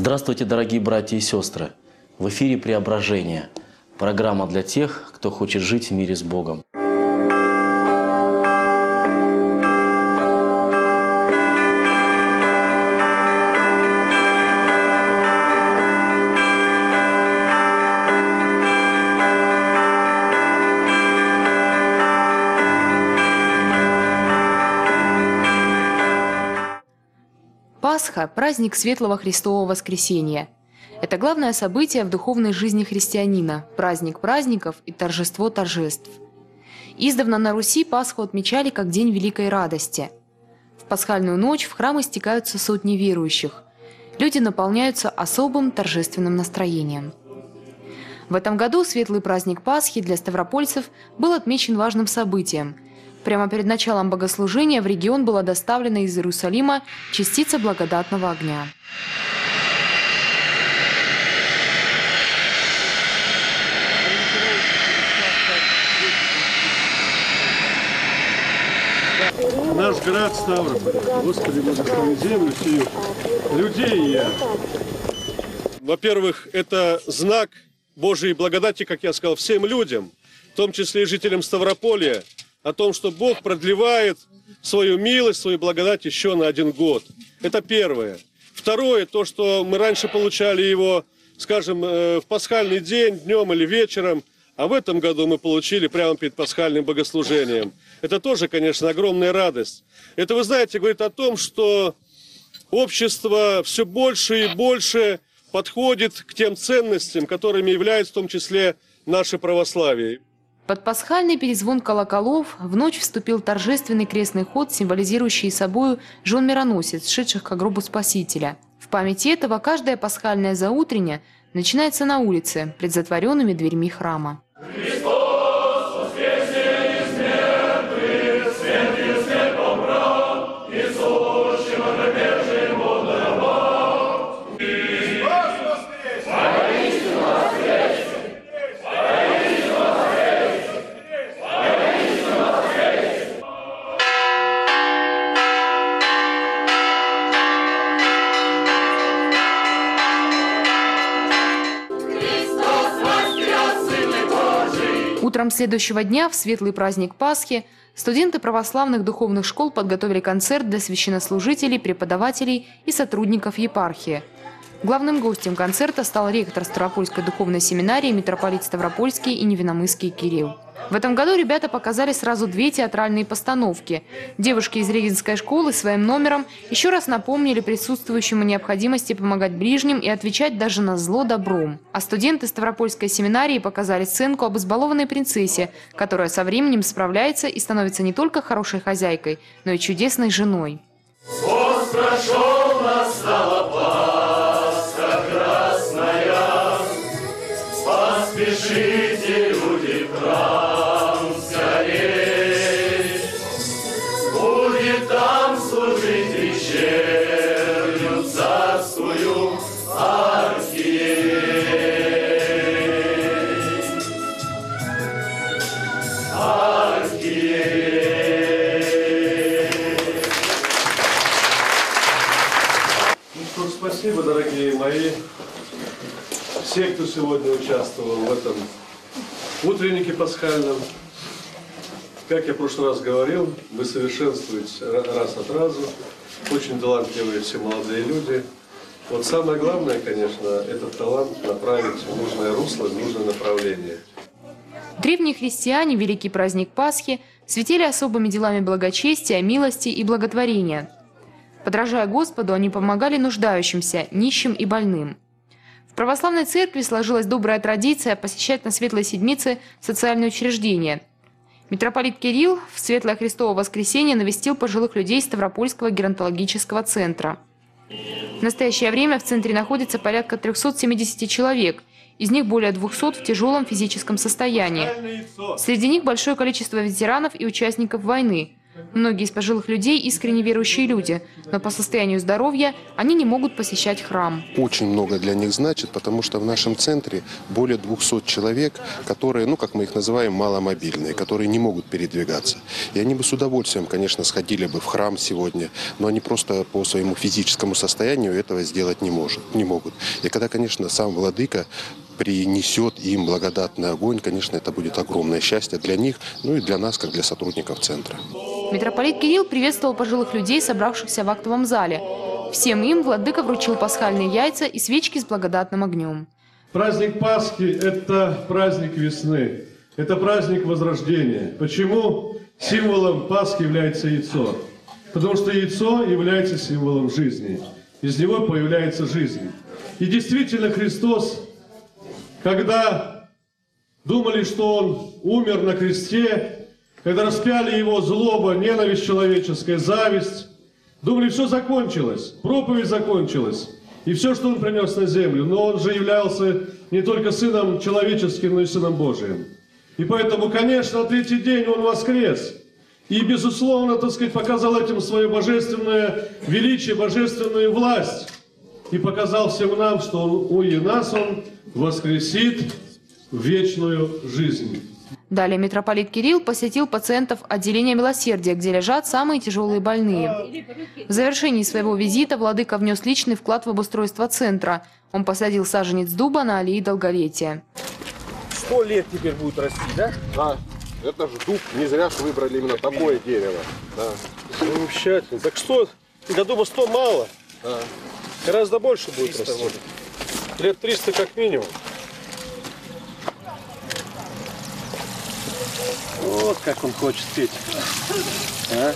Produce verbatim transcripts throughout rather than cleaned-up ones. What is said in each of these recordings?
Здравствуйте, дорогие братья и сестры! В эфире «Преображение» – программа для тех, кто хочет жить в мире с Богом. Пасха – праздник Светлого Христового Воскресения. Это главное событие в духовной жизни христианина, праздник праздников и торжество торжеств. Издавна на Руси Пасху отмечали как день великой радости. В пасхальную ночь в храмы стекаются сотни верующих. Люди наполняются особым торжественным настроением. В этом году светлый праздник Пасхи для ставропольцев был отмечен важным событием. Прямо перед началом богослужения в регион была доставлена из Иерусалима частица благодатного огня. Наш град Ставрополь, Господи, благослови землю сию, людей ее. Во-первых, это знак Божьей благодати, как я сказал, всем людям, в том числе и жителям Ставрополья, о том, что Бог продлевает свою милость, свою благодать еще на один год. Это первое. Второе, то, что мы раньше получали его, скажем, в пасхальный день, днем или вечером, а в этом году мы получили прямо перед пасхальным богослужением. Это тоже, конечно, огромная радость. Это, вы знаете, говорит о том, что общество все больше и больше подходит к тем ценностям, которыми является в том числе наше православие. Под пасхальный перезвон колоколов в ночь вступил торжественный крестный ход, символизирующий собою жен-мироносец, шедших ко гробу Спасителя. В памяти этого каждое пасхальное заутренне начинается на улице, пред затворенными дверьми храма. Утром следующего дня, в светлый праздник Пасхи, студенты православных духовных школ подготовили концерт для священнослужителей, преподавателей и сотрудников епархии. Главным гостем концерта стал ректор Ставропольской духовной семинарии митрополит Ставропольский и Невиномысский Кирилл. В этом году ребята показали сразу две театральные постановки. Девушки из Регинской школы своим номером еще раз напомнили присутствующим о необходимости помогать ближним и отвечать даже на зло добром. А студенты Ставропольской семинарии показали сценку об избалованной принцессе, которая со временем справляется и становится не только хорошей хозяйкой, но и чудесной женой. Вот прошел, настала Пасха красная, поспешите, люди, в храм скорей, будет там служить вечерню царскую архиерей. Архиерей. Ну что ж, спасибо, дорогие мои, все, кто сегодня участвовал в этом утреннике пасхальном. Как я в прошлый раз говорил, вы совершенствуетесь раз от разу. Очень талантливые все молодые люди. Вот самое главное, конечно, этот талант направить в нужное русло, в нужное направление. Древние христиане великий праздник Пасхи светили особыми делами благочестия, милости и благотворения. Подражая Господу, они помогали нуждающимся, нищим и больным. В православной церкви сложилась добрая традиция посещать на Светлой Седмице социальные учреждения. Митрополит Кирилл в Светлое Христово Воскресенье навестил пожилых людей Ставропольского геронтологического центра. В настоящее время в центре находится порядка трёхсот семидесяти человек, из них более двухсот в тяжелом физическом состоянии. Среди них большое количество ветеранов и участников войны. Многие из пожилых людей искренне верующие люди, но по состоянию здоровья они не могут посещать храм. Очень много для них значит, потому что в нашем центре более двухсот человек, которые, ну как мы их называем, маломобильные, которые не могут передвигаться. И они бы с удовольствием, конечно, сходили бы в храм сегодня, но они просто по своему физическому состоянию этого сделать не, может, не могут. И когда, конечно, сам владыка принесет им благодатный огонь, конечно, это будет огромное счастье для них, ну и для нас, как для сотрудников центра. Митрополит Кирилл приветствовал пожилых людей, собравшихся в актовом зале. Всем им владыка вручил пасхальные яйца и свечки с благодатным огнем. Праздник Пасхи – это праздник весны, это праздник возрождения. Почему символом Пасхи является яйцо? Потому что яйцо является символом жизни. Из него появляется жизнь. И действительно Христос, когда думали, что Он умер на кресте, когда распяли Его злоба, ненависть человеческая, зависть, думали, все закончилось, проповедь закончилась, и все, что Он принес на землю. Но Он же являлся не только Сыном человеческим, но и Сыном Божиим. И поэтому, конечно, на третий день Он воскрес. И, безусловно, так сказать, показал этим свое божественное величие, божественную власть. И показал всем нам, что Он, и нас Он воскресит в вечную жизнь. Далее митрополит Кирилл посетил пациентов отделения милосердия, где лежат самые тяжелые больные. В завершении своего визита владыка внес личный вклад в обустройство центра. Он посадил саженец дуба на аллее долголетия. Сто лет теперь будет расти, да? Да, это же дуб, не зря же выбрали именно такое дерево. Да. Замечательно. Так что, для дуба сто мало. Да. Гораздо больше будет расти. Лет триста как минимум. Вот как он хочет петь. А?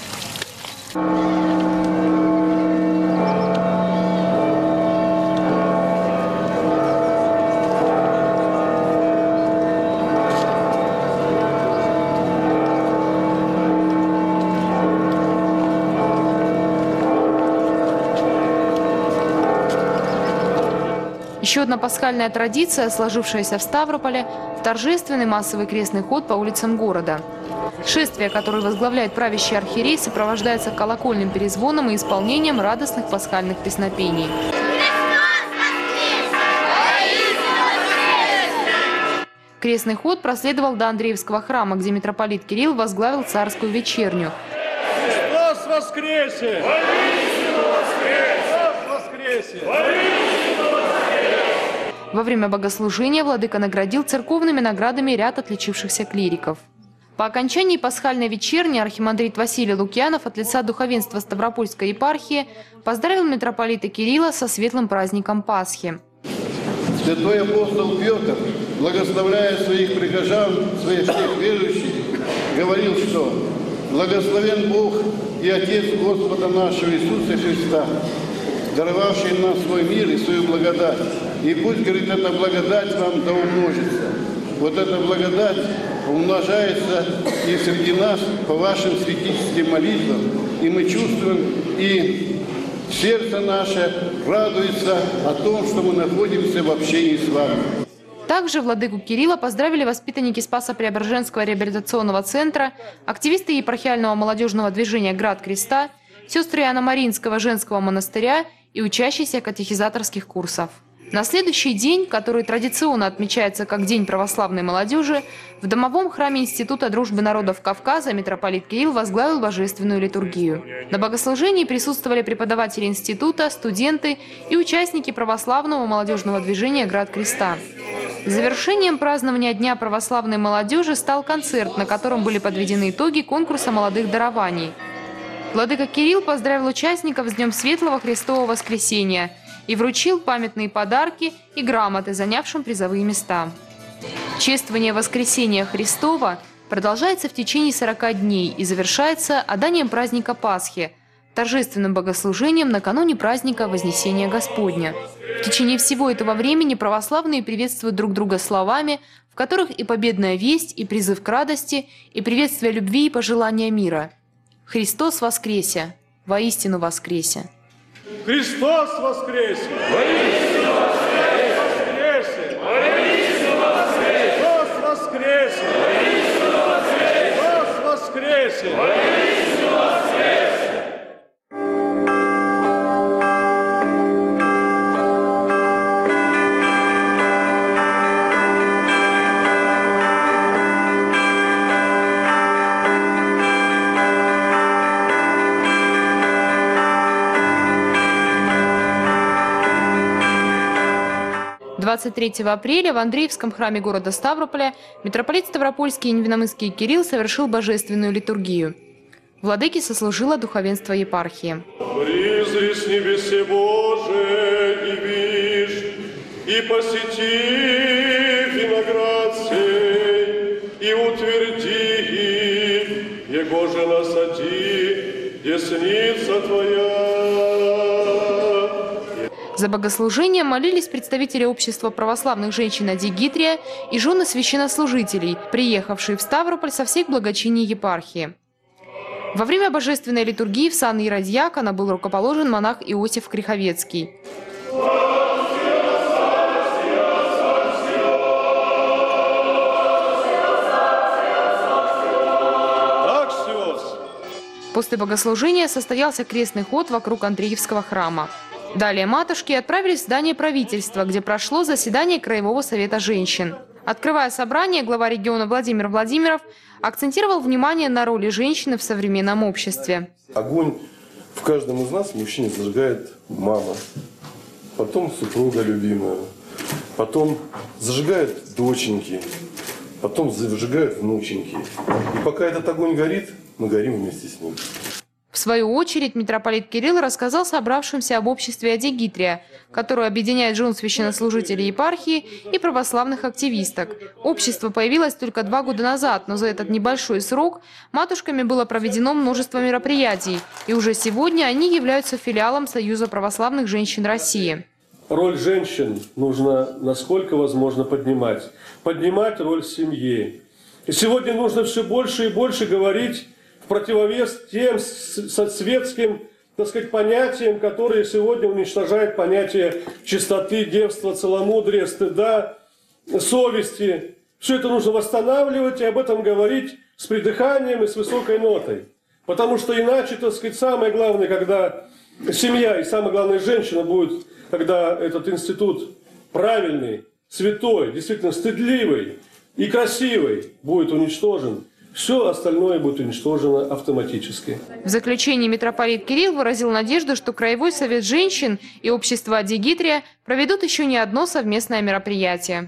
Еще одна пасхальная традиция, сложившаяся в Ставрополе – торжественный массовый крестный ход по улицам города. Шествие, которое возглавляет правящий архиерей, сопровождается колокольным перезвоном и исполнением радостных пасхальных песнопений. Крестный ход проследовал до Андреевского храма, где митрополит Кирилл возглавил царскую вечерню. Христос воскресе! Христос воскресе! Во время богослужения владыка наградил церковными наградами ряд отличившихся клириков. По окончании пасхальной вечерни архимандрит Василий Лукьянов от лица духовенства Ставропольской епархии поздравил митрополита Кирилла со светлым праздником Пасхи. Святой апостол Петр, благословляя своих прихожан, своих всех верующих, говорил, что «Благословен Бог и Отец Господа нашего Иисуса Христа, даровавший нам свой мир и свою благодать. И пусть, говорит, эта благодать вам да умножится». Вот эта благодать умножается и среди нас по вашим святительским молитвам. И мы чувствуем, и сердце наше радуется о том, что мы находимся в общении с вами. Также владыку Кирилла поздравили воспитанники Спасо-Преображенского реабилитационного центра, активисты епархиального молодежного движения «Град Креста», сестры Иоанно-Маринского женского монастыря и учащиеся катехизаторских курсов. На следующий день, который традиционно отмечается как День православной молодежи, в Домовом храме Института дружбы народов Кавказа митрополит Кирилл возглавил божественную литургию. На богослужении присутствовали преподаватели института, студенты и участники православного молодежного движения «Град Креста». Завершением празднования Дня православной молодежи стал концерт, на котором были подведены итоги конкурса молодых дарований. Владыка Кирилл поздравил участников с Днем Светлого Христового Воскресения и вручил памятные подарки и грамоты, занявшим призовые места. Чествование Воскресения Христова продолжается в течение сорока дней и завершается отданием праздника Пасхи, торжественным богослужением накануне праздника Вознесения Господня. В течение всего этого времени православные приветствуют друг друга словами, в которых и победная весть, и призыв к радости, и приветствие любви и пожелания мира. Христос воскресе! Воистину воскресе! Христос воскресе! Воистину воскресе! Воистину воскресе! Христос воскресе! Воистину воскресе! Христос воскресе! двадцать третьего апреля в Андреевском храме города Ставрополя митрополит Ставропольский и Невиномысский Кирилл совершил божественную литургию. Владыке сослужило духовенство епархии. «Призри с небесе Боже, и вишь, и посети виноград сей, и утверди, его же насади, десница Твоя». За богослужением молились представители общества православных женщин Адигитрия и жены священнослужителей, приехавшие в Ставрополь со всех благочиний епархии. Во время божественной литургии в сан иеродьякона был рукоположен монах Иосиф Криховецкий. После богослужения состоялся крестный ход вокруг Андреевского храма. Далее матушки отправились в здание правительства, где прошло заседание Краевого совета женщин. Открывая собрание, глава региона Владимир Владимиров акцентировал внимание на роли женщины в современном обществе. Огонь в каждом из нас, мужчине, зажигает мама, потом супруга любимая, потом зажигают доченьки, потом зажигают внученьки. И пока этот огонь горит, мы горим вместе с ним. В свою очередь митрополит Кирилл рассказал собравшимся об обществе Адигитрия, которое объединяет жен священнослужителей епархии и православных активисток. Общество появилось только два года назад, но за этот небольшой срок матушками было проведено множество мероприятий, и уже сегодня они являются филиалом Союза православных женщин России. Роль женщин нужно, насколько возможно, поднимать. Поднимать роль семьи. И сегодня нужно все больше и больше говорить в противовес тем светским, так сказать, понятиям, которые сегодня уничтожают понятие чистоты, девства, целомудрия, стыда, совести. Все это нужно восстанавливать и об этом говорить с придыханием и с высокой нотой. Потому что иначе, так сказать, самое главное, когда семья и самое главное женщина будет, когда этот институт правильный, святой, действительно стыдливый и красивый будет уничтожен, все остальное будет уничтожено автоматически. В заключении митрополит Кирилл выразил надежду, что Краевой совет женщин и общество Адигитрия проведут еще не одно совместное мероприятие.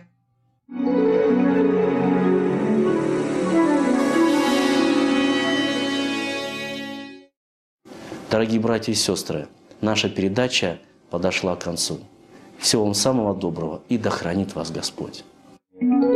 Дорогие братья и сестры, наша передача подошла к концу. Всего вам самого доброго и да хранит вас Господь.